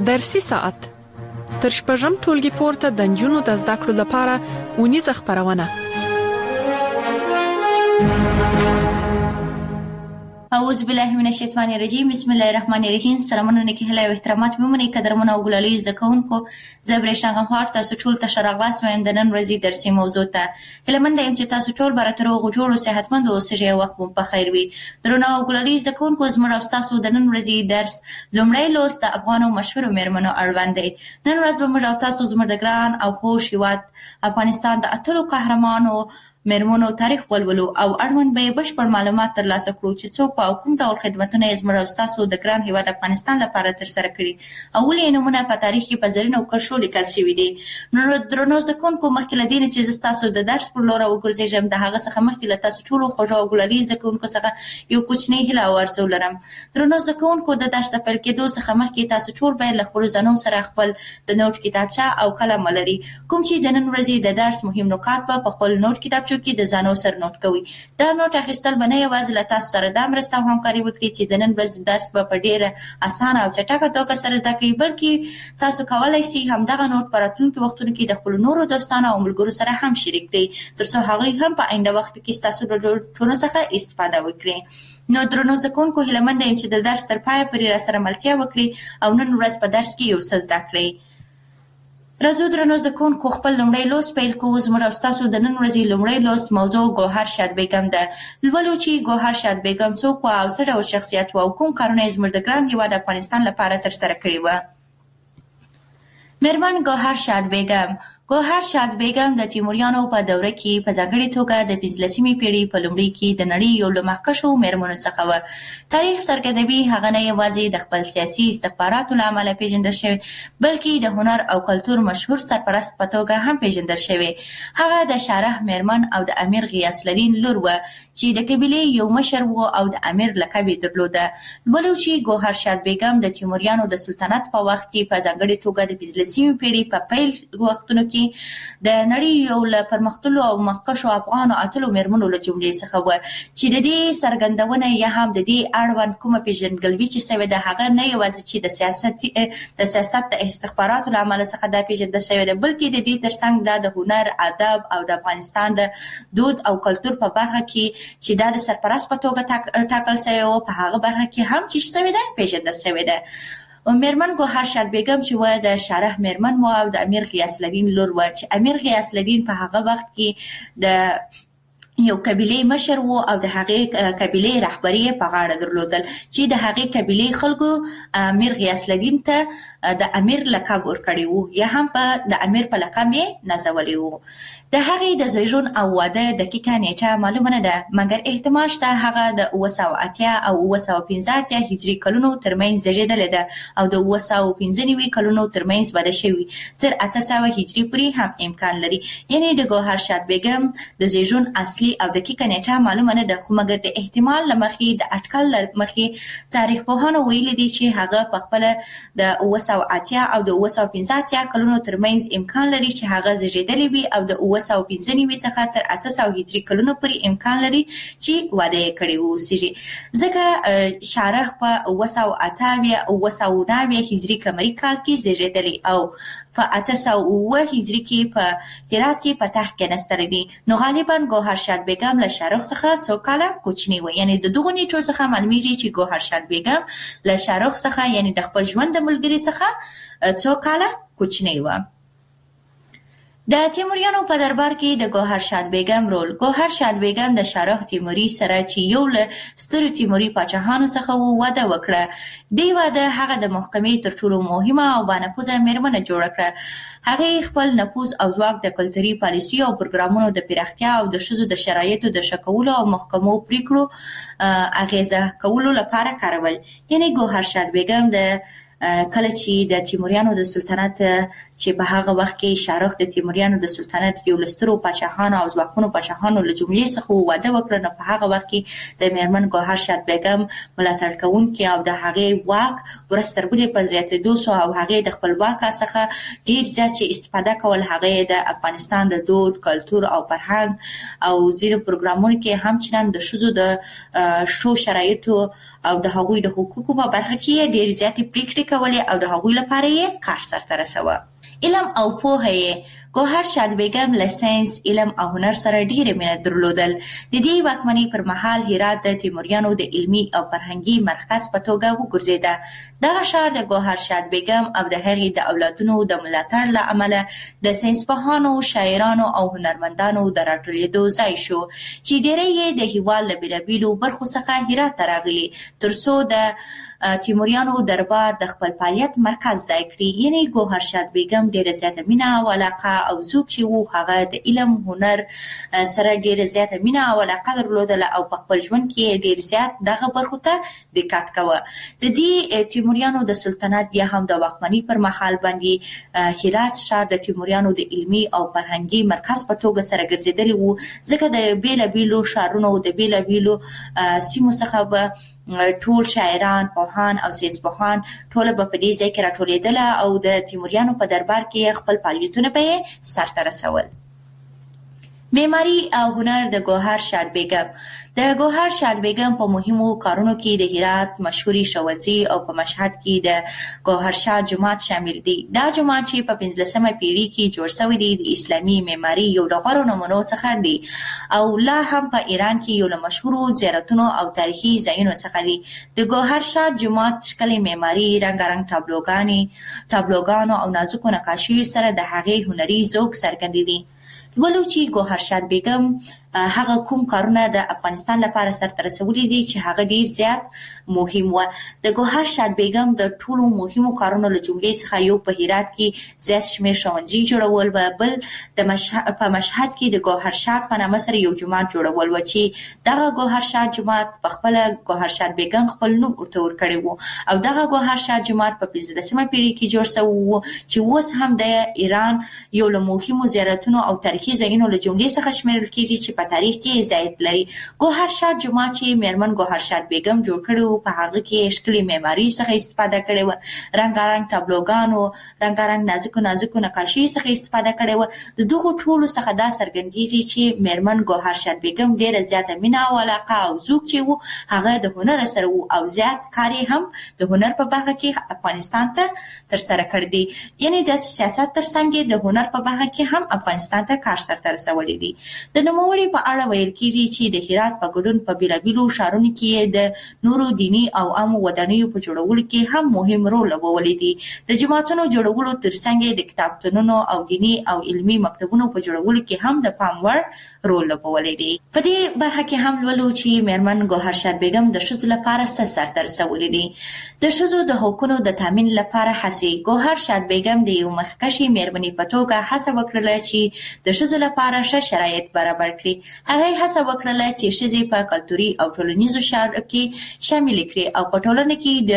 درسي ساعت تر شپږم ټولګي پورته د نجونو د زده کړو لپاره ونیزه خپرونه. اعوذ بالله من الشیطان الرجیم. بسم الله الرحمن الرحیم. سلامونه نیکی هلا او احترامات ممنه قدرمنه او ګلالي زده کوونکو. زبرشتان غفار تاسو ټول ته شراغلاس وایم د نن ورځې درسي موضوع ته. هلمنده يم چې تاسو ټول براترو غوړو صحتمند او سړي وخت په خیر وي. درنه او ګلالي زده کوونکو زموږ او تاسو د نن ورځې درس لومړی لوست د افغانو مشهور میرمنو اړوند دی. نن ورځ به موږ او تاسو زموږ د ګران او خوش هیواد افغانستان د اتلو قهرمانو میرمنو تاریخ ولولو او اړوند به بشپړ معلومات ترلاسه کړو چې څوک او کوم ډول خدمتونه یې زموږ او تاسو د ګران هیواد افغانستان لپاره ترسره کړي او ولې نمونه په تاریخ کې په زرینو کرښو لیکل شوي دي. نو درنو زده کوونکو مخکې له دې نه چې تاسو د درس پر لور وګرځېږم د هغه څخه مخکې له تاسو ټولو خوږو او ګلالي زده کوونکو څخه یو کوچنی هیله او ارزو لرم. درنو زده کوونکو د درس د پیل کېدو څخه مخکې تاسو ټول باید له خپلو ځانونو سره خپل د نوټ کتابچه او قلم ولري. کوم چې د نن ورځې د درس مهم نکات په خپل نوټ کتابچو کې د ځانو سره نوٹ کوي. دا نوٹ اخیستل به نه یوازې له تاسو سره د مرسته او همکاري وکړي چې د نن ورځې درس به په ډېره اسانه او چټکه توګه سره زده کوي، بلکې تاسو کولی شئ همدغه نوٹ په راتلونکي وختونو کې د خپلو نورو دوستانو او ملګرو سره هم شریک کړئ تر څو هغوی هم په آینده وخت کې ستاسو د ټولو څخه استفاده وکړي. نو درنو زده کوونکو هیلهمنده یم چې د درس تر پایه پورې راسره ملتیا وکړي او نن ورځ په درس کې یو څه زده کړئ. راځو درنو زده کوونکو خپل لومړی لوست پیل کوو. زموږ او ستاسو د نن ورځې لومړی لوست موضوع ګوهر شاد بیګم ده. لولو چې ګوهر شاد بیګم څوک وه او څه ډول شخصیت وه او کوم کارونه یې زموږ د ګران هیواد افغانستان لپاره ترسره کړي وه. میرمن ګوهر شاد بیګم. ګوهر شاد بیګم د تیموریانو په دوره کې په ځانګړې توګه د 15مې پیړۍ په لومړي کې د نړۍ یو له مخکښو میرمنو څخه وه. تاریخ څرګندوي هغه نه یوازې د خپل سیاسي استخباراتو له امله پیژندل شوې بلکې د هنر او کلتور مشهور سرپرست په توګه هم پیژندل شوې. هغه د شارح میرمن او د امیر غیاث الدین لور وه چې د قبیلې یو مشر و او د امیر لقب یې درلوده. لولو چې ګوهر شاد بیګم د تیموریانو د سلطنت په وخت کې په ځانګړې توګه د 15مې پیړۍ په پیل وختونو کې د نړۍ یو له پرمختللو او مخکښو افغانو اتلو میرمنو له جملې څخه وه چې د دې څرګندونه یا هم د دې اړوند کومه پیژندګلوي چې شوې ده هغه نه یوازې چې د سیاست د استخباراتو له امله څخه دا پیژندل شوې ده بلکې د دې ترڅنګ دا د هنر، ادب او د افغانستان د دود او کلتور په برخه کې چې دا د سرپرست په توګه ټاکل شوی و په هغه برخه کې هم چې شوې ده پیژندل شوې ده. میرمن ګوهر شاد بیګم چې وه د شارح میرمن وه او د امیر غیاث الدین لور وه چې امیر غیاث الدین په هغه وخت کې د یو قبیلې مشر و او د هغې قبیلې رهبري په غاړه درلودل چې د هغې قبیلې خلکو امیر غیاث الدین ته د امیر لقب ورکړی و یا هم په د امیر په لقب یې نازولی و. د هغې د زیږون او واده دقیقه نیټه معلومه نه ده مګر احتمال شته هغه د 980 او 915 هجري کلونو ترمنځ زیږېدلې ده او د 995 کلونو ترمنځ واده شوي تر 800 هجري پورې هم امکان لري. یعنی د ګوهر شاد بیګم د زیږون اصلي او دقیقه نیټه معلومه نه ده خو مګر د احتمال له مخې د اټکل له مخې تاریخ پوهانو ویلي دي چې هغه په خپله د 980 او د 915 کلونو ترمنځ امکان لري چې هغه زیږېدلې وي او د 995 څخه تر 800 هجري کلونو پورې امکان لري چې واده یې کړی واوسېږي ځکه شارح په 988 او 990 هجري قمري کال کې زیږېدلی او په 809 هجري کې په هرات کې په تخت کېناستلی دی. نو غالبا ګوهر شاد بیګم له شارح څخه څو کاله کوچنی و. یعنی د دغو نیټو څخه معلومیږي چې ګوهر شاد بیګم له شارح څخه یعنی د خپل ژوند د ملګري څخه څو کاله کوچنی و. د تیموریانو په دربار کې د ګوهر شاد بیګم رول. ګوهر شاد بیګم د شارح تیموري سره چې یو له سترو تیموري پاچاهانو څخه و واده وکړه. دې واده هغه د محکمې تر ټولو مهمه او بانفوذه میرمنه جوړه کړه. هغې خپل نفوذ او ځواک د کلتوري پالیسي او پروګرامونو د پراختیا او د ښځو د شرایطو د ښه کولو او محکمو پریکړو اغیزه کولو لپاره کارول. یعنی ګوهر شاد بیګم د کله چې د تیموریانو د سلطنت چې په هغه وخت کې شاهرخ د تیموریانو د سلطنت یو لسترو پاچاهانو او ځواکمنو پاچاهانو له جملې څخه واده وکړ. نو په هغه وخت کې د میرمن ګوهر شاد بیګم ملاتړ کوونکي او د هغې واک ورستر بلې په زیاتېدو سو او هغې د خپل واک څخه ډیر زیات استفاده کول. هغې د افغانستان د دود، کلتور او فرهنګ او ځینو پروګرامونو کې هم چنان د ښځو د شو شرایطو او د هغوی د حقوقو په برخه کې ډیر زیاتې پریکړې کولې او د هغوی لپاره یې کار سرته رسوه. علم او پوهه یې ګوهر شاد بیګم له ساینس، علم او هنر سره ډیره مینه درلودل. د دې واکمنۍ پر مهال هرات د تیموریانو د علمي او فرهنګي مرکز په توګه وګرځیده. دغه ښار د ګوهر شاد بیګم او د هغې د اولادونو د ملاتړ له امله د ساینسپوهانو، شاعرانو او هنرمندانو د راټولېدو ځای شو چې ډیری یې د هېواد له بېلابېلو برخو څخه هرات ته راغلي ترڅو د تیموریانو دربار د خپل فعالیت مرکز ځای کړي. یعنی ګوهر شاد بیګم ډیره زیاته مینه او علاقه او ذوق چې وو هغه د علم هنر سره ډیره زیاته مینه او علاقه درلودله او په خپل ژوند کې ډیر زیات دغه برخو ته دقت کوه. د دې تیموریانو د سلطنت یا هم د واکمنۍ پر مهال باندې هرات ښار د تیموریانو د علمي او فرهنګي مرکز په توګه سره ګرځېدلی وو ځکه د بیلابیلو ښارونو د بیلابیلو سیمو څخه به ټول شاعران، پوهان او ساینسپوهان ټول به په دې ځای کې راټولېدله او د تیموریانو په دربار کې خپل فعالیتونه به یې سرته رسول. معماري او هنر د ګوهر شاد بیګم. د ګوهر شاد بیګم په مهمو کارونو کې د هرات مشهوري ښوونځي او په مشهد کې د ګوهر شاد جومات شامل دي. دا جومات چې په 15مه پیړۍ کې جوړ شوی دی د اسلامي معماري یو له غوره نمونو څخه دی او لا هم په ایران کې یو له مشهورو زیارتونو او تاریخي ځایونو څخه دی. د ګوهر شاد جومات ښکلې معماري، رنګارنګ ټابلوګانو او نازکو نقاشیو سره د هغې هنري ذوق څرګندوي. ولو چې ګوهر شاد بیګم هغه کوم کارونه د افغانستان لپاره سرته رسولي دي چې هغه ډیر زیات مهم و. د ګوهر شاد بیګم د ټولو مهمو کارونو له جملې څخه یو په هرات کې زیات شمېر ښوونځي جوړول و، بل په مشهد کې د ګوهر شاد په نامه سره یو جومات جوړول و چې دغه ګوهر شاد جومات په خپله ګوهر شاد بیګم خپل نوم ورته ورکړی و او دغه ګوهر شاد جومات په 15مه پیړۍ کې جوړ شوی و چې اوس هم د ایران یو له مهمو زیارتونو او تاریخي ځایونو له جملې څخه شمیرل کېږي چې په تاریخ کې ځایت لري. ګوهر شاد جومات چې میرمن ګوهر شاد بیګم جوړ کړی و په هغه کې ښکلې معماري څخه استفاده کړې وه، رنګارنګ ټابلوګانو، رنګارنګ نازکو نقاشي څخه استفاده کړې وه. د دغو ټولو څخه دا څرګندېږي چې میرمن ګوهر شاد بیګم ډېره زیاته مینه او علاقه او ذوق چې و هغه د هنر سره و او زیات کار یې هم د هنر په برخه کې افغانستان ته ترسره کړی دی. یعنې د سیاست ترڅنګ د هنر په برخه کې هم افغانستان ته کار سرته رسولی دی. د نوموړي په اړه ویل کېږي چې د هرات په ګډون په بېلابېلو ښارونو کې د نورو دیني او عامو ودانیو په جوړولو کې هم مهم رول لوبولی دی. د جوماتونو جوړولو ترڅنګ د کتابتونونو او دیني او علمي مکتبونو په جوړولو کې هم د پام وړ رول لوبولی دی. په دې برخه کې هم لولو چې میرمن ګوهر شاد بیګم د ښځو لپاره څه سرته رسولی دی. د ښځو د حقونو د تامین لپاره هڅې. ګوهر شاد بیګم د یو مخکښې میرمنې په توګه هڅه وکړله چې د ښځو لپاره ښه شرایط برابر کړي. هغه هڅه وکړله چې ښځې په کلتوري او ټولنیزو چارو کې شامل کړي او په ټولنه کې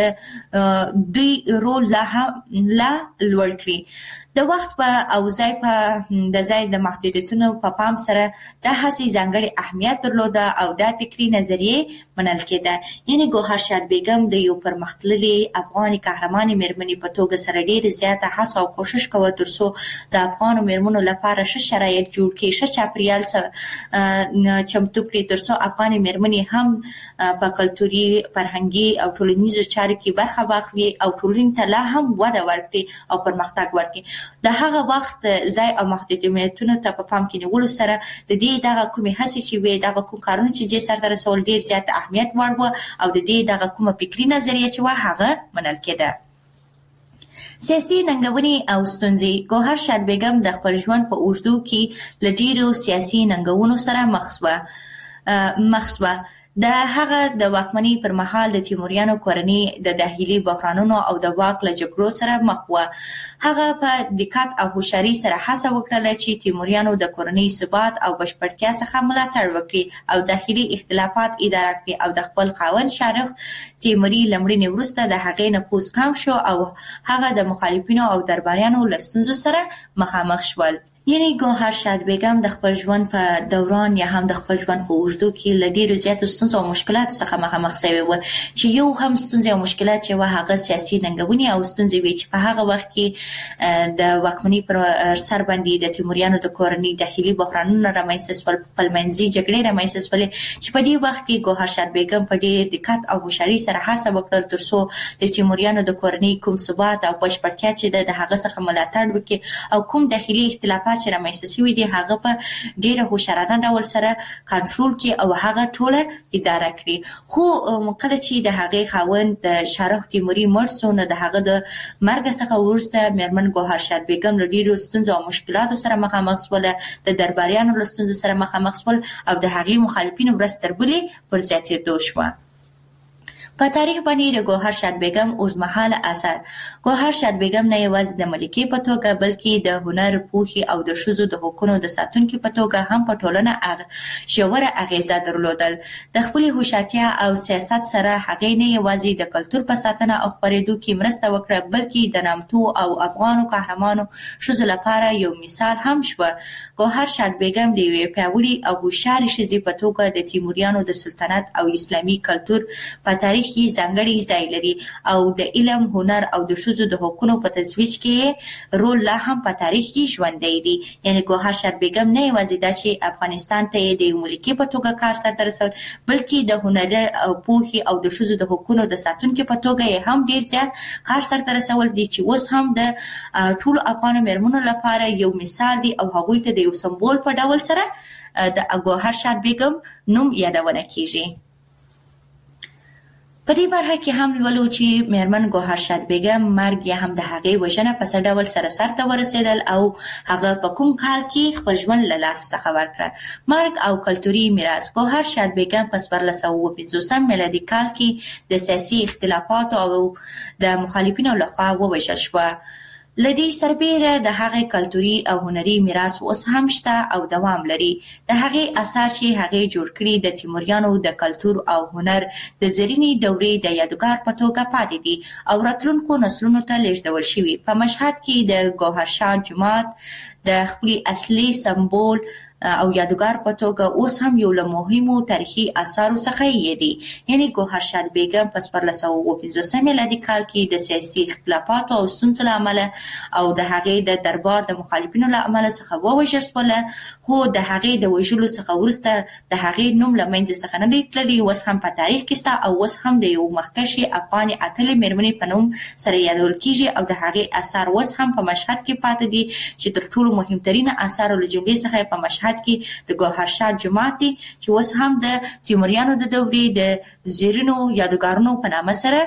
د دوی رول لا لوړ کړي. د وخت او ځای د محدودیتونو په پام سره د هڅې ځانګړی اهمیت درلوده او دا فکري نظریې منل کېده. یعنې ګوهر شاد بیګم د یو پرمختللې افغاني قهرمانې میرمنې په توګه سره ډېرې زیاته هڅه او کوشش کوه ترڅو د افغانو میرمنو لپاره ښه شرایط جوړ کړي، ښه چاپریال چمتو کړي ترڅو افغاني میرمنې هم په کلتوري، فرهنګي او ټولنیزو چارو کې برخه واخلي او ټولنې ته لا هم وده ورکړي او پرمختګ ورکړي. د هغه وخت ځای او محدودیتونو ته په پام کې نیولو سره د دې دغه کومې هڅې چې وې، دغه کوم کارونه چې دې سرته رسول ډېر زیات اهمیت وړ وه او د دې دغه کومه فکري نظریه چې وه هغه منل کېده. سیاسي ننګونې او ستونزې. ګوهر شاد بیګم د خپل ژوند په اوږدو کې له ډېرو سیاسي ننګونو سره مخ شوه. د هغه د واکمنۍ پر مهال د تیموریانو کورنۍ د داخلي بحرانونو او د واک له جګړو سره مخ و. هغه په دقت او هوښیارۍ سره هڅه وکړه چې تیموریانو د کورنۍ ثبات او بشپړتیا څخه ملاتړ وکړي او داخلي اختلافات اداره کړي او د خپل خاوند شارخ تیموري لمړنې وروسته د هغې نفوذ کم شو او هغه د مخالفینو او درباریانو له ستونزو سره مخامخ شول. یعنی ګوهر شاد بیګم د خپل ژوند په دوران یا هم د خپل ژوند په اوږدو کې له ډېرو زیاتو ستونزو او مشکلاتو څخه مخامخ شوې وه چې یو هم ستونزې او مشکلات چې وه هغه سیاسي ننګونې او ستونزې وې چې په هغه وخت کې د واکمنۍ پر سر باندې د تیموریانو د کورنۍ داخلي بحرانونه رامنځته شول، خپلمنځي جګړې رامنځته شولې چې په دې وخت کې ګوهر شاد بیګم په ډېر دقت او هوښیارۍ سره هڅه وکړل تر څو د تیموریانو د کورنۍ کوم ثبات او بشپړتیا چې د هغه څخه ملاتړ وکړي او کوم داخلي اختلافات چې رامنځته شوي دي هغه په ډېره هوښیارانه ډول سره کنټرول کړي او هغه ټوله اداره کړي. خو کله چې د هغې خاوند د شارخ تیموري مړ شو نو د هغه د مرګ څخه وروسته میرمن ګوهر شاد بیګم له ډېرو ستونزو او مشکلاتو سره مخامخ شوله، د درباریانو له ستونزو سره مخامخ شول او د هغې مخالفینو ورځ تر بلې پر زیاتېدو شوه. په تاریخ باندې د ګوهر شاد بیګم اوږدمهاله اثر. ګوهر شاد بیګم نه یوازې د ملکې په توګه بلکې د هنر، پوهې او د ښځو د حقونو د ساتونکي په توګه هم په ټولنه ژوره اغیزه درلودل. د خپلې هوښیارتیا او سیاست سره هغې نه یوازې د کلتور په ساتنه او خپرېدو کې مرسته وکړه بلکې د نامتو او افغانو قهرمانو ښځو لپاره یو مثال هم شوه. ګوهر شاد بیګم د یوې پیاوړې او هوښیارې ښځې په توګه د تیموریانو د سلطنت او اسلامي کلتور په تاریخ کې ځانګړی ځای لري او د علم، هنر او د ښځو د حقونو په ترویج کې رول لا هم په تاریخ کې ژوندی دی. یعنې ګوهر شاد بیګم نه یوازې دا چې افغانستان ته یې د ملکې په توګه کار سرته رسول بلکې د هنر او پوهې او د ښځو د حقونو د ساتونکي په توګه یې هم ډېر زیات کار سرته رسول دي چې اوس هم د ټولو افغانو میرمنو لپاره یو مثال دی او هغوی ته د یو سمبول په ډول سره د ګوهر شاد بیګم نوم یادونه کیږي. په دې برخه کې هم لولو چې میرمن ګوهر شاد بیګم مرګ یا هم د هغې وژنه په څه ډول سره سرته ورسېدل او هغه په کوم کال کې خپل ژوند له لاسه څخه ورکړه. مرګ او کلتوري میراث. ګوهر شاد بیګم په 1450 میلادي کال کې د سیاسي اختلافاتو او د مخالفینو لخوا ووژل شوه. له دې سربیره د هغې کلتوري او هنري میراث اوس هم شته او دوام لري. د هغې اثار چې هغې جوړ کړي د تیموریانو د کلتور او هنر د زرینې دورې د یادګار په توګه پاتې دي او راتلونکو نسلونو ته لیږدول شوي. په مشهد کې د ګوهر شاد جومات د خپلې اصلي سمبول او یادګار په توګه اوس هم یو له مهمو تاریخي اثارو څخه یې دی. یعنې ګوهر شاد بیګم په 1450 میلادي کال کې د سیاسي اختلافاتو او ستونزو له امله او د هغې د دربار د مخالفینو له امله څخه ووژل شوله، خو د هغې د وژلو څخه وروسته د هغې نوم له منځه څخه نه دی تللی. اوس هم په تاریخ کې شته او اوس هم د یو مخکښې افغانې اتلې میرمنې په نوم سره یادول کیږي او د هغې اثار اوس هم په مشهد کې پاتې دي چې تر ټولو مهمترینه اثارو له جملې څخه په مشهد کې د ګوهر شاد جومات دی چې اوس هم د تیموریانو د دورې د زرینو یادګارونو په نامه سره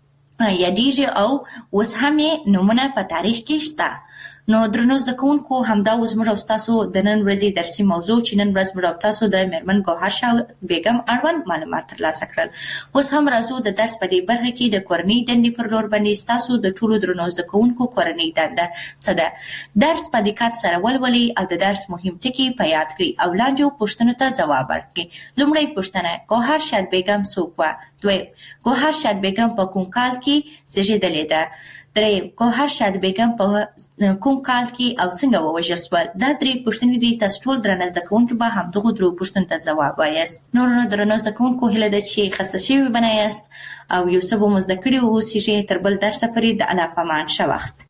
یادېږي او اوس هم یې نومونه په تاریخ کې شته. نو درنو زده کوونکو همدا اوس موږ او ستاسو د نن ورځې درسي موضوع چې نن ورځ موږ او تاسو د میرمن ګوهر شاد بیګم اړوند معلومات ترلاسه کړل. اوس هم راځو د درس په دې برخه کې د کورنۍ دندې پر لور باندې ستاسو د ټولو درنو زده کوونکو کورنۍ دنده څه ده. درس په دقت سره ولولئ او د درس مهم ټکي په یاد کړئ او لاندې پوښتنو ته ځواب ورکړئ. لومړی پوښتنه: ګوهر شاد بیګم څوک وه؟ دویم: ګوهر شاد بیګم په کوم کال کې زیږېدلې ده؟ دریم: ګوهر شاد بیګم په کوم کال کې او څنګه ووژل شول؟ دا درې پوښتنې دي. تاسو ټول درنه زده کوونکي به همدغو درو پوښتنو ته ځواب وایاست. نو درنو زده کوونکو هیله ده چې ښه شوي به نه یاست او یو څه به مو زده کړي واوسیږي. تر بل درسه پورې د الله په امان. ښه وخت.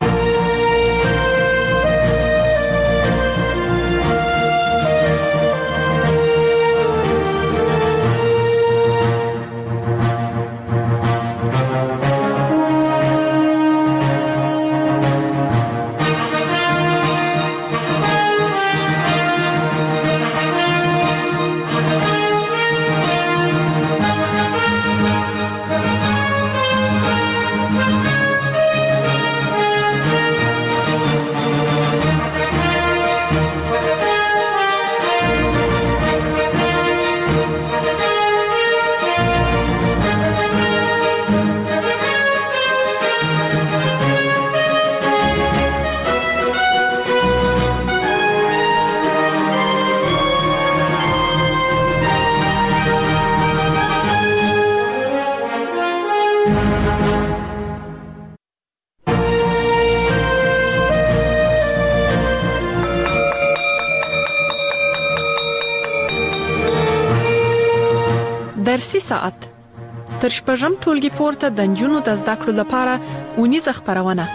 درسي ساعت تر شپږم ټولګي پورته د نجونو د زده کړو لپاره اونیزه خپرونه.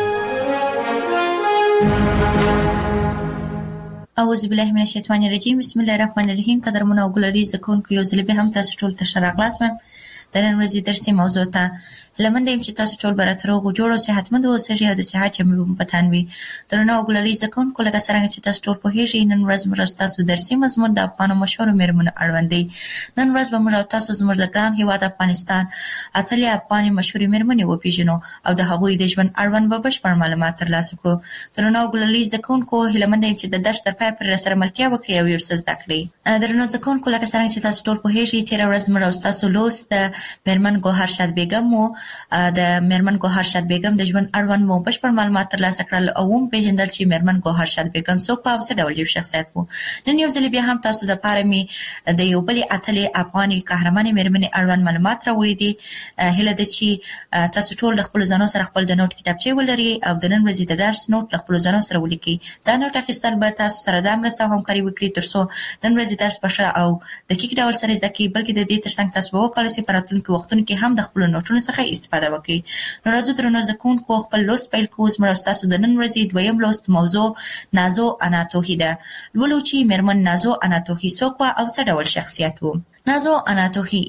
اعوذ بالله من الشیطان الرجیم. بسم الله الرحمن الرحیم. قدرمنو او ګلري زکونکو یو ځل به هم تاسو ټول ته ښه راغلاست. د نن ورځې درسي موضوع ته لمنډه چې تاسو ټول برات روغ او جوړ او صحتمند اوسئ او د صحت چمې په تان وي. درنو او ګلري زکونکو لکه څنګه چې تاسو ټول پوهیږئ نن ورځ موږ تاسو درسي مضمون د افغانو مشهور میرمنو اړوند دی. نن ورځ به موږ تاسو زموږ د ګران هیواد افغانستان اتلې افغاني مشهور میرمنې وپیژنو او د هغوی د ژوند اړوند به بشپړ معلومات ترلاسه کړو. درنو او ګلري زکونکو لمنډه چې د درس تر پای پورې سره ملتیا وکړي او یو څه زده کړئ. درنو زکونکو لکه څنګه چې تاسو ټول پوهیږئ تیر ورځ موږ تاسو لوست د میرمن ګوهر شاد بیگم او د میرمن ګوهر شاد بیگم د ژوند اړوند مو بشپړ معلومات ترلاسه کړل او هم پیژندل چې میرمن ګوهر شاد بیگم څوک او څه ډول یو شخصیت وو. نن یو ځل بیا هم تاسو د پاره می د یو بل اتلې افغاني قهرمانې میرمنې اړوند معلومات راوړي دي. هله د چې تاسو ټول د خپل ځانو سره خپل د نوٹ کتابچې ولري او د نن ورځې د درس نوٹ خپل ځانو سره ولیکي. دا نوٹ اخیستل به تاسو سره د مرسته همکاري وکړي ترڅو نن ورځې درس پښه او دقیق ډول سره زده کړئ بلکې د دې ترڅنګ تاسو به وکړئ چې په راتلونکي وختونو کې هم د خپل نوټونو څخه استفاده وکړئ. نو راځو درنو زکونکو خپل لوست پیل کوو. زموږ تاسو د نن ورځې دویم لوست موضوع نازو انا توهی ده. لولو چې میرمن نازو انا توهی څوک او څه ډول شخصیت وو. نازو انا توهی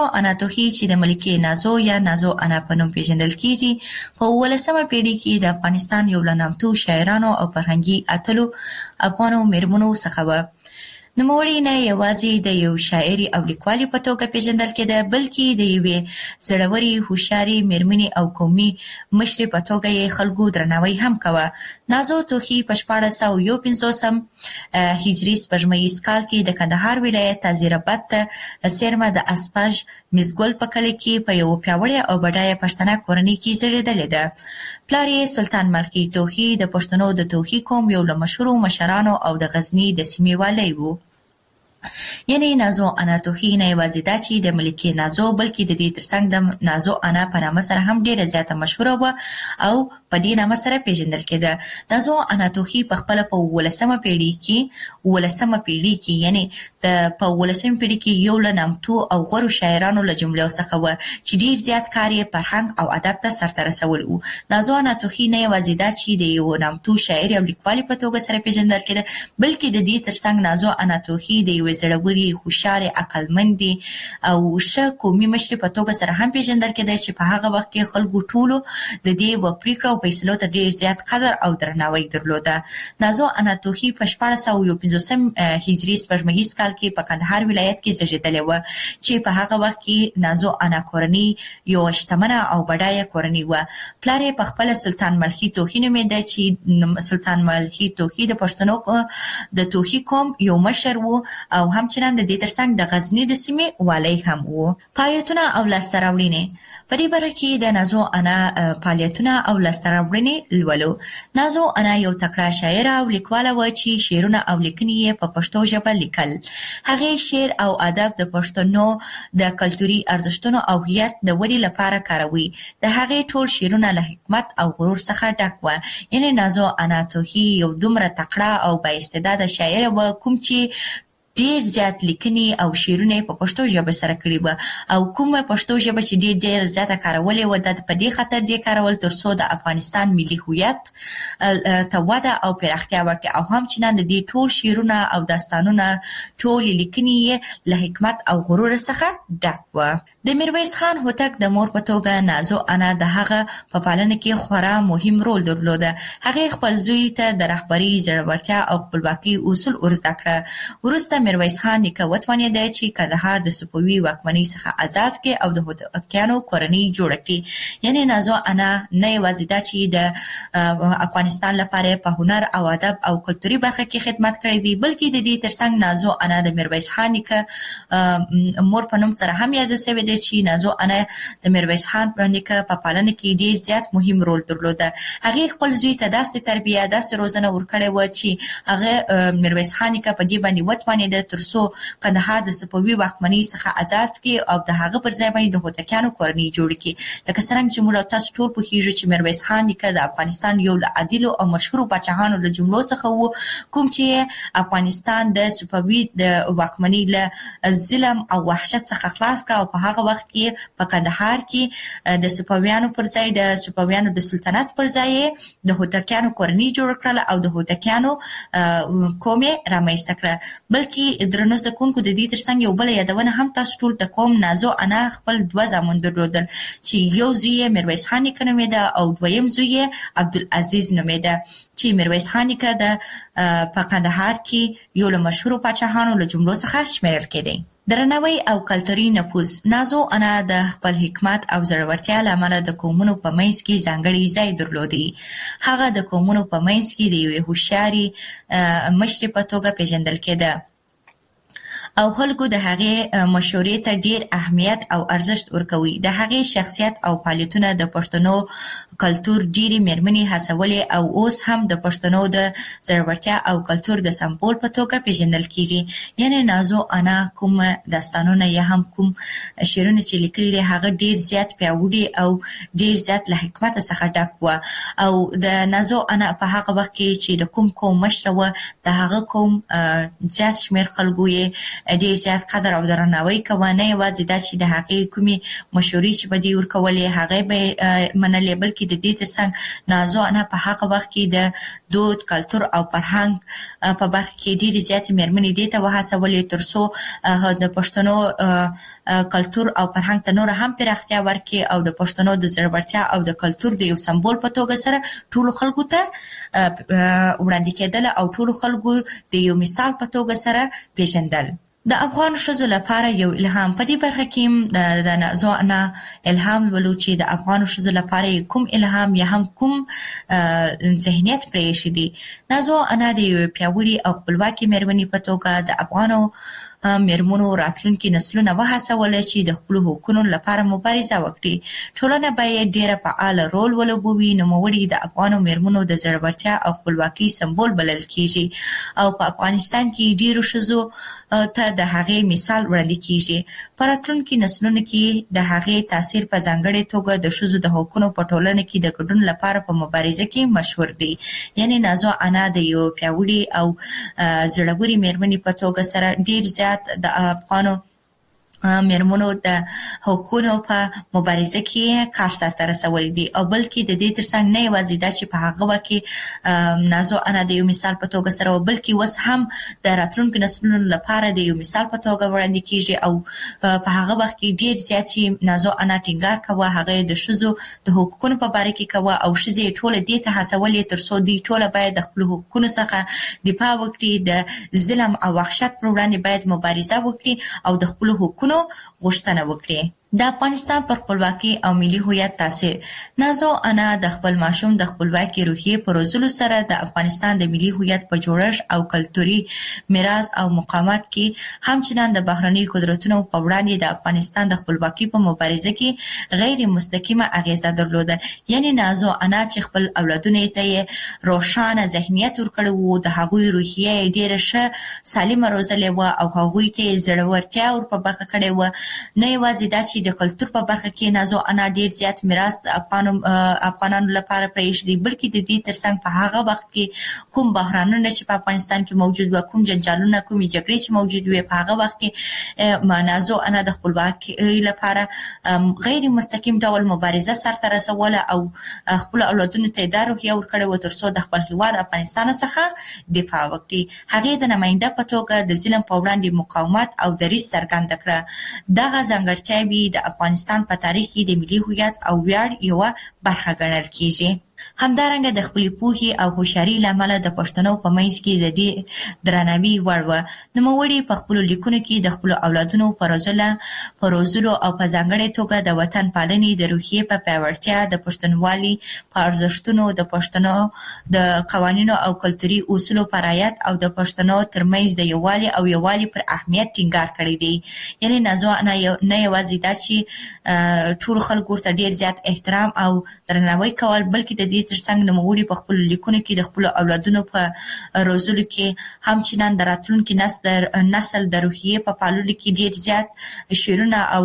چې د ملکه نازو یا نازو انا په نوم پیژندل کیږي په 18مه پیړۍ کې د افغانستان یو لنامتو شاعرانو او فرهنګي اتلو افغانو میرمنو څخه و. نوموړی نه یوازې د یو شاعري او لیکوالي په توګه پیژندل کېده بلکې د یوې زړورې هوښیارې میرمنې او قومي مشرې په توګه یې خلکو درناوی هم کوه. نازو توهی په 1451 هجري سپوږمیز کال کې د کندهار ولایت تازیراباد ته څیرمه د اسپاژ مزګل په کلي کې په یو پیاوړې او بډایه پښتنه کورنۍ کې زیږېدلې ده. پلار یې سلطان ملخي توهی د پښتنو د توهی قوم یو له مشهورو مشرانو او د غزني د سیمې والی و. یعنی نازو انا توهی نه یوازې دا چې د ملکې نازو بلکې د دې ترڅنګ د نازو انا په نامه سره هم ډیره زیاته مشهوره وه او په دې نامه سره پیژندل کېده. نازو انا توهی په خپله په 18مه پیړۍ کې یعنی په 18مه پیړۍ کې یو له نامتو او غوره شاعرانو له جملې څخه وه چې ډیر زیات کار یې فرهنګ او ادب ته سرته رسول و. نازو انا توهی نه یوازې دا چې د یو نامتو شاعر او لیکوال په توګه سره پیژندل کېده بلکې د دې ترڅنګ نازو انا توهی د یو زړورې هوښیارې عقلمندې او ښه قومي مشرې په توګه سره هم پیژندل کېده چې په هغه وخت کې خلکو ټولو د دې و پریکړو او فیصلو ته ډیر زیات قدر او درناوی درلوده. نازو انا توهی په 1451 هجري سپوږمیز کال کې په کندهار ولایت کې زیږېدلې وه چې په هغه وخت کې نازو انا کورنۍ یو شتمنه او بډایه کورنۍ وه. پلار یې په خپله سلطان ملخي توهی نومېده چې سلطان ملخي توهی د پښتنو د توهی قوم یو مشر و او همچنان د دې ترڅنګ د غزني د سیمې والی هم و. فعالیتونه او لاسته راوړنې په دې باره کې د نازو انا فعالیتونه او لاسته راوړنې لولو. نازو انا یو تکړه شاعره او لیکواله وه چې شعرونه او لیکنې یې په پښتو ژبه لیکل. هغې شعر او ادب د پښتنو د کلتوري ارزښتونو او هویت د ودې لپاره کاروي. د هغې ټول شعرونه له حکمت او غرور څخه ډک وه. یعنې نازو انا توهی یو دومره تکړه او با استعداده شاعره وه کوم چې ډیر زیات لیکنې او شعرونه په پښتو ژبه سره کړي وه او کومه پښتو ژبه چې ډیر زیاته کارولې وه د په دې خاطر دې کارول ترڅو د افغانستان ملي هویت ته وده او پراختیا ورکړي او همچنان د دې ټول شعرونه او داستانونه ټولې لیکنې له حکمت او غرور څخه ډک وه. د میرویس خان هوتک د مور په توګه نازو انا د هغه په پالنه کې خورا مهم رول درلوده. هغې خپل زوی ته د رهبري زړورتیا او خپلواکۍ اصول ور زده کړه. وروسته میرویس خان نیکه وتوانېد چې کندهار د صفوي واکمنۍ څخه آزاد کړي او د هوتکیانو کورنۍ جوړه کړي. یعنې نازو انا نه یوازې دا چې د افغانستان لپاره په هنر او ادب او کلتوري برخه کې خدمت کړی دی بلکې د دې ترڅنګ نازو انا د میرویس خان نیکه مور په نوم سره هم یاد شوې دی چې نازو انا د میرویس خان نیکه په پالنه کې ډیر زیات مهم رول درلود. هغه خپل زوی ته داسې تربیه داسې روزنه ورکړې و چې هغه میرویس خان نیکه په دې باندې وتوانید ترڅو کندهار د صفوي واکمنۍ څخه آزاد کړي او د هغه پر ځای باندې د هوتکیانو کورنۍ جوړ کړي. لکه څنګه چې موږ تاسو ټول پوهیږو چې میرویس خان نیکه د افغانستان یو له عادل او مشهور پاچاهانو له جملو څخه وو، کوم چې افغانستان د صفوي د واکمنۍ له ظلم او وحشت څخه خلاص کړ او په هغه وخت کې په کندهار کې د صفویانو پر ځای د صفویانو د سلطنت پر ځای د هوتکیانو کورنۍ جوړ کړل او د هوتکیانو قوم رامنځته کړ. بلکې درنو زده کوونکو د دې ترڅنګ یو بل یادونه هم تاسو ټول ته کوم، نازو انا خپل دوه زامن درلودل چې یو زوی میرویس خان نیکه نومیده او دویم زوی عبدالعزیز نومیده چې میرویس خان نیکه د په کندهار کې یو له مشهورو پاچاهانو له جملو څخه شمیرل کېدی. درناوی او کلتوري نفوذ. نازو انا د خپل حکمت او زړورتیا له امله د قومونو په منځ کې ځانګړی ځای درلودی. هغه د قومونو په منځ کې د یوې هوښیارې مشرې په توګه پیژندل کېده او خلکو د هغې مشورې ته ډیر اهمیت او ارزښت ورکوي. د هغې شخصیت او فعالیتونه د پښتنو کلتور ډیرې مېرمنې هڅولې او اوس هم د پښتنو د زړورتیا او کلتور د سمبول په توګه پیژندل کیږي. یعنی نازو انا کوم داستانونه یا هم کوم شعرونه چې لیکلي هغه ډیر زیات پیاوړي او ډیر زیات له حکمت څخه ډک و او د نازو انا په هغه وخت کې چې د کوم قوم مشره و د هغه قوم زیات شمیر خلکو یې ډیر زیات قدر او درناوی کوي. نه یوازې دا چې د هغې کومې مشورې چې به دې ورکولې هغې به منلې، بلکې د دې ترڅنګ نازو انا په هغه وخت کې د دود کلتور او فرهنګ په برخه کې ډیرې زیاتې مېرمنې دې ته وهڅولې ترڅو د پښتنو کلتور او فرهنګ ته نور هم پراختیا ورکړي او د پښتنو د زړورتیا او د کلتور د یو سمبول په توګه سره ټولو خلکو ته وړاندې کېدل او ټولو خلکو د یو مثال په توګه سره پیژندل. د افغان ښځو لپاره یو الهام. په دې برخه کې د نازو انا الهام ولو چې د افغان ښځو لپاره کوم الهام یا هم کوم ذهنیت پرېښی دی. نازو انا د یو پیاوړي او خپلواکي مېرمنې په توګه د افغانو مېرمنو راتلونکي نسلونه وهڅول چې د خپلو حقونو لپاره مبارزه وکړي. ټولنه باید ډېره فعاله رول ولوبوي. نوموړي د افغانو مېرمنو د زړورتیا او خپلواکۍ سمبول بلل کیږي او په افغانستان کې ډېرو ښځو ته د هغې مثال وړاندې کیږي. په راتلونکي نسلونو کې د هغې تاثیر په ځانګړې توګه د ښځو د حقونو په ټولنه کې د ګډون لپاره په مبارزه کې مشهور دی. یعنی نازو انا د یو پیاوړي او زړورې مېرمنې په توګه سره ډېر زیات د افغانو مېرمنو د حقونو په مبارزه کې کار سرته رسولی دی او بلکې د دې ترڅنګ نه یوازې دا چې په هغه وخت کې نازو انا د یو مثال په توګه سره بلکې اوس هم د راتلونکو نسلونو لپاره د یو مثال په توګه وړاندې کیږي او په هغه وخت کې ډېر زیات چې نازو انا ټینګار کوه هغه د ښځو د حقوقو په باره کې کوه او ښځې ټوله دې ته هڅولې ترڅو دوی ټوله باید د خپلو حقوقو څخه دفاع وکړي، د ظلم او وحشت پر وړاندې باید مبارزه وکړي او د خپلو حقوقو غوښتنه وکړي. د افغانستان پر خپلواکي او ملي هویت تاثیر. نازو انا د خپل ماشوم د خپلواکي روحیې په روزلو سره د افغانستان د ملي هویت په جوړښت او کلتوري میراث او مقاومت کې همچنان د بهرني قدرتونو په وړاندې د افغانستان د خپلواکي په مبارزه کې غیر مستقیمه اغیزه درلوده. یعنی نازو انا چې خپل اولادونو ته روښانه ذهنیت ورکړی وو، د هغوی روحیه ډېره ښه سالمه روزلې وه او هغوی ته زړورتیا ور په برخه کړې وه. نه یوازې دا چې د کلتور په برخه کې نازو انا ډیر زیات میراث د افغانانو لپاره پرېښی، بلکې د دې ترڅنګ په هغه وخت کې کوم بحرانونه چې په افغانستان کې موجود و، کوم جنجالونه، کومې جګړې چې موجود وي، په هغه وخت کې نازو انا د خپلواکۍ لپاره غیر مستقیم ډول مبارزه سرته رسوله او خپل اولادونو ته دا روحیه ورکړې وه ترڅو د خپل هېواد افغانستان څخه دفاع وکړي. هغې د نماینده په توګه د ظلم په وړاندې مقاومت او دریځ څرګنده کړه. دغه ځانګړتیاوې د افغانستان په تاریخ کې د ملي هویت او ویاړ یوه برخه ګڼل کیږي. همدارنګه د خپل پوهې او هوښیارۍ لامل د پښتنو په منځ کې د دې درناوي وړ و. نوموړي په خپل لیکونو کې د خپل اولادونو په روزلو او په ځانګړې توګه د وطن پالنې د روحیې په پیاوړتیا، د پښتونولۍ په ارزښتونو، د پښتنو د قوانینو او کلتوري اصولو په رعایت او د پښتنو ترمنځ د یووالي پر اهمیت ټینګار کړی دی. یعنې نازو انا نه یوازې دا چې ټول خلکو ته ډیر زیات احترام او درناوی کول، بلکې د دې ترڅنګ نوموړي په خپل لیکونو کې د خپل اولادونو په روزلو کې هم چې نن د راتلونکي نسل د روحیې په پاللو کې ډیر زیات شعرونه او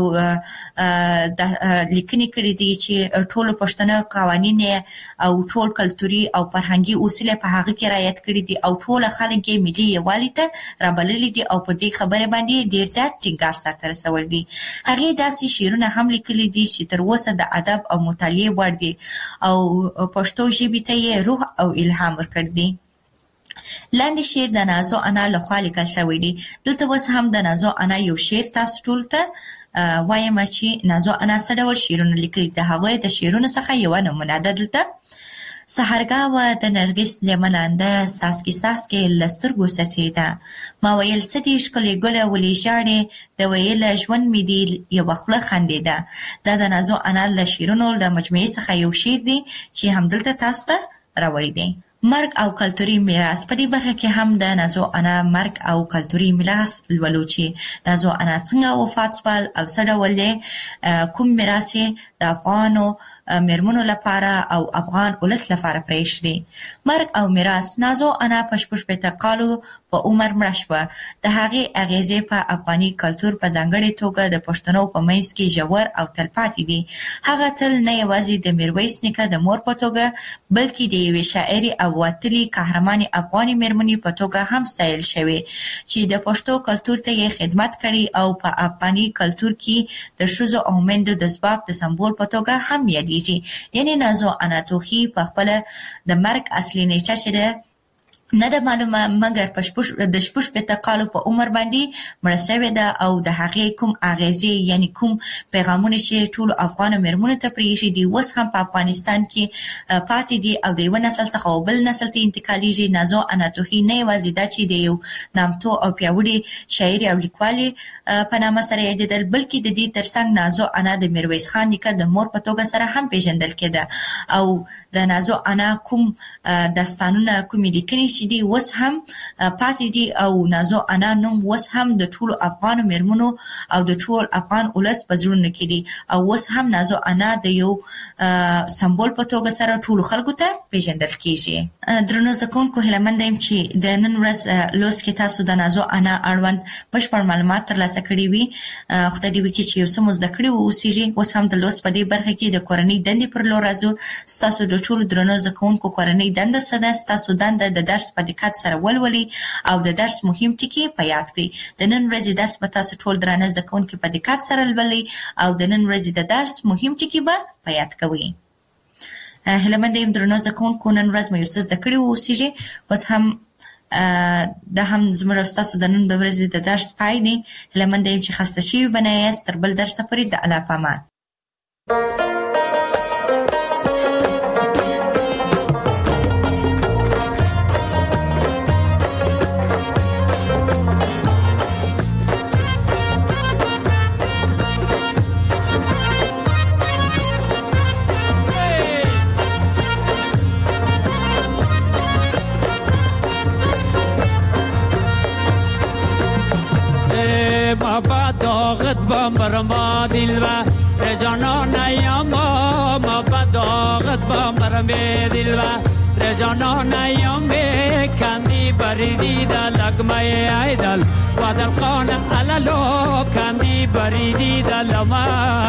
لیکنې کړي دي چې ټول پښتنو قوانین او ټول کلتوري او فرهنګي اصول په هغه کې رعایت کړي دي او ټول خلک یې ملي یووالي ته رابللي دي او په دې خبره باندې ډیر زیات ټینګار سره رسول دي. هغه داسې شعرونه هم لیکلي دي چې تر اوسه د ادب او مطالعې وړ دي او پښتو ژبې ته یې روح او الهام ورکړ دي. لاندې شعر د نازو انا لخوا لیکل شوی دی. دلته اوس هم د نازو انا یو شعر تاسو ټول ته وایم چې نازو انا څه ډول شعرونه لیکلي. د هغه د شعرونو څخه یو نمونه ده دلته. سحرګاوه د نرګس لمنانده ساسکي لسترګو سچېده، ما ویل سدي ښکلې ګله ولې ژاړې، د ویل ژوند مې دی یوه خوله خندېده. دا د نازو انا له شعرونو له مجموعې څخه یو شعر دی چې همدلته تاسو ته راوړی دی. مرګ او کلتوري میراث. په دې برخه کې هم د نازو انا مرګ او کلتوري میراث لولو چې نازو انا څنګه وفات شول او څه ډول کوم میراث د افغانو میرمنو لپاره او افغان ولس لپاره پرېښودي. مرګ او میراث. نازو انا په 16 کالو په عمر مړه شوه. د هغې اغیزې په افغاني کلتور په ځانګړې توګه د پښتنو په منځ کې ژور او تلپاتې دي. هغه تل نه یوازې د میرویس نیکه د مور په توګه بلکې د یوې شاعرې او وتلې قهرمانې افغاني میرمنې په توګه هم ستایل شوې چې د پښتو کلتور ته یې خدمت کړی او په افغاني کلتور کې د ښځو او میندو د ځواک د سمبول په توګه هم یادېږي. یعنې نازو انا توخي په خپله د مرګ اصلي نیټه چې ده نه ده معلومه، مګر د 16 کالو په عمر باندې مړه شوې ده او د هغې کوم اغیزې یعنې کوم پیغامونه چې ټولو افغانو میرمنو ته پرېښي دي اوس هم په افغانستان کې پاتې دي او د یوه نسل څخه او بل نسل ته انتقالیږي. نازو انا توخي نه یوازې دا چې د یو نامتو او پیاوړي شاعرې او لیکوالې په نامه سره یادېدل، بلکې د دې ترڅنګ نازو انا د میرویس خان نیکه د مور په توګه سره هم پیژندل کېده او د نازو انا کوم داستانونه کومې لیکنې چې دي اوس هم پاتې دي او نازو انا نوم اوس هم د ټولو افغانو میرمنو او د ټول افغان ولس په زړونو کې دي او اوس هم نازو انا د یو سمبول په توګه سره ټولو خلکو ته پیژندل کېږي. درنو زده کوونکو، هیله مند یم چې د نن ورځ لوست کې تاسو د نازو انا اړوند بشپړ معلومات ترلاسه کړي وي. خدای دې وکړي چې یو څه مو زده کړي واوسیږي. اوس هم د لوست په دې برخه کې د کورنۍ دندې پر لور راځو. ستاسو د ټولو درنو زده کوونکو کورنۍ دنده څه ده؟ ستاسو دنده د درس په دقت سره ولولئ او د درس مهم ټکي په یاد کړئ. د نن ورځې درس به تاسو ټول درانه زده کوونکي په دقت سره لولئ او د نن ورځې د درس مهم ټکي به په یاد کوئ. هیله مند یم درنو زده کوونکو نن ورځ مو یو څه زده کړي واوسیږي. اوس هم دا هم زموږ او ستاسو د نن ورځې د درس پای دی. هیله مند یم چې خسته شوي به نه یاست. تر بل درسه پورې د الله په امان. برما دلوا رجانا نیاما ما بداغت بامرم دلوا رجانا نیام کندی بریدی دل لگمه ایدل و دل خان علالو کندی بریدی دل ما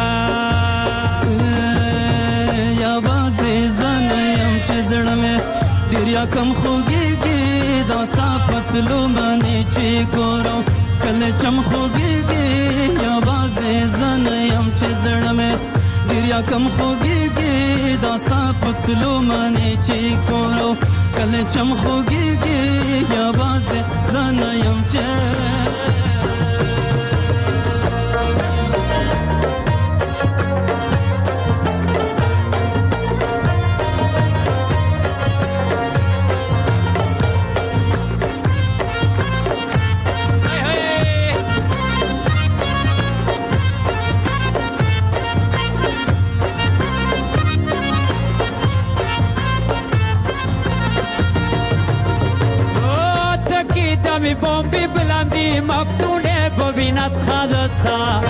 یا بازی زنیم چه زرمه دریا کم خوگیگی داستا پتلو منی چی گورو کل چم خوگیگی یا بازی زنیم چه زرمه دریا کم خوگیگی داستا پتلو منی چی گورو کل چم خوگیگی یا بازی زنیم چه بی بلندی مفتونه ببیند خودتا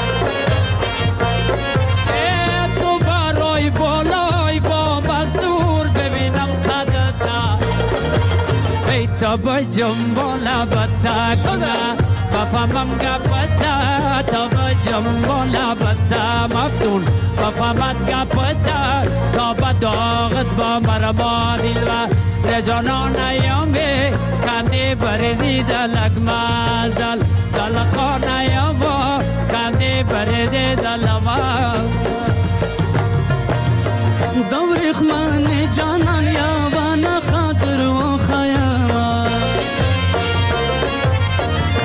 تو برای بالای با مزدور ببینم خودتا ای تا با جنبالا بطا کنه بفهمم گپتا تا با جنبالا بطا مفتون بفهمت گپتا تا با داغت با مرما دیل و رجانا نیامه کنی بردید لگمازده